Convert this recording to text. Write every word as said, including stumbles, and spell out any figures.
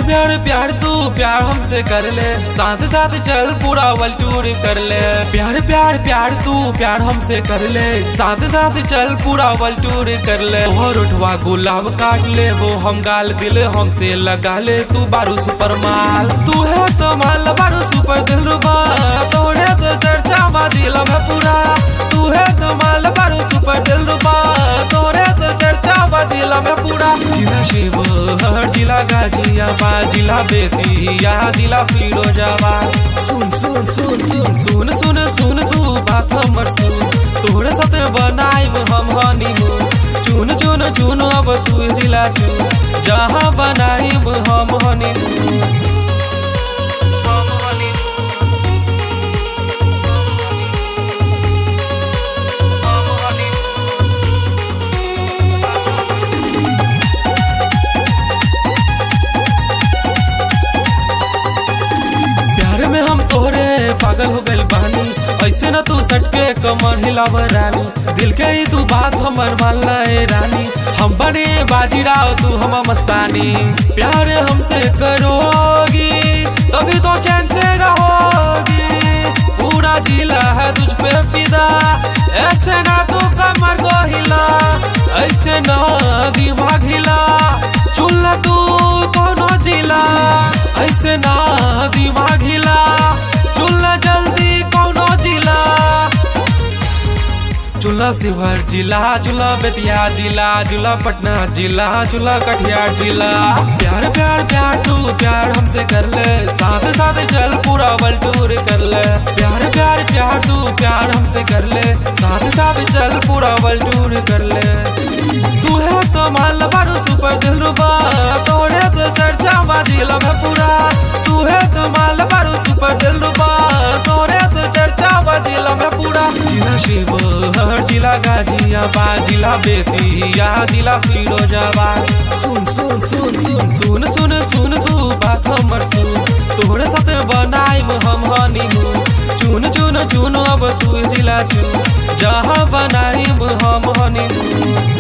प्यार प्यार तू प्यार हमसे कर ले, साथ साथ चल पूरा वर्ल्ड टूर कर ले। प्यार प्यार प्यार तू प्यार हमसे कर ले, साथ साथ चल पूरा वर्ल्ड टूर कर ले। और उठवा गुलाब काट ले वो हम गाल दिल हमसे लगा ले। तू बारू सुपर माल, तू है तो माल बारू सुपर दिलरुबा, तोड़े तो चर्चा बाजिला में पूरा। तू है तो माल बारू सुपर दिलरुबा, तोड़े तो चर्चा बाजिला में पूरा। जिला शिवहर, जिला गाजियाबाद, जिला बेतिया, जिला फिरोजाबाद। सुन सुन सुन सुन सुन सुन सुन तू बात हमर सुन, तोहरे साथ बनाइब हम हनीमून। चुन चुन चुन अब तू जिला चुन, जहाँ बनाइब हम हनीमून। में हम तोहरे पागल हो गइल बानी, ऐसे न तू सटके कमर हिलाव रानी। दिल के ही तू बात हमर मान ले रानी, हम बने बाजीराव तू हम मस्तानी। प्यार हमसे करोगी तभी तो चैन से रहोगी, पूरा जिला है तुझ पे फिदा। ऐसे ना तू कमर को हिला, ऐसे ना दिमाग हिला। चुन तू कोनो जिला, ऐसे ना दिमाग हिला। चुन जल्दी कोनो जिला, चुला शिवहर जिला, चुला बेतिया जिला, चुला पटना जिला, चुला कटिहार जिला। प्यार प्यार प्यार तू प्यार हमसे कर ले, साथ साथ चल पूरा वर्ल्ड टूर कर ले। प्यार प्यार प्यार तू प्यार हमसे कर ले, साथ साथ चल पूरा वर्ल्ड टूर कर ले। तू है तो माल बारू सुपर दिलरुबा, तोड़े तो चर्चा बाजिला में पूरा। तू है तो माल बारू सुपर दिलरुबा, तोड़े तो चर्चा बाजिला में पूरा। जिला शिवहर, जिला गाजियाबाद, जिला बेतिया, जिला फिरोजाबाद। सुन सुन सुन सुन सुन सुन सुन तू बात हमर सुन, तोहरे साथ बनाइब हम हनीमून। चुन चुन चुन अब तू जिला चुन, जहाँ बनाइब हम हनीमून।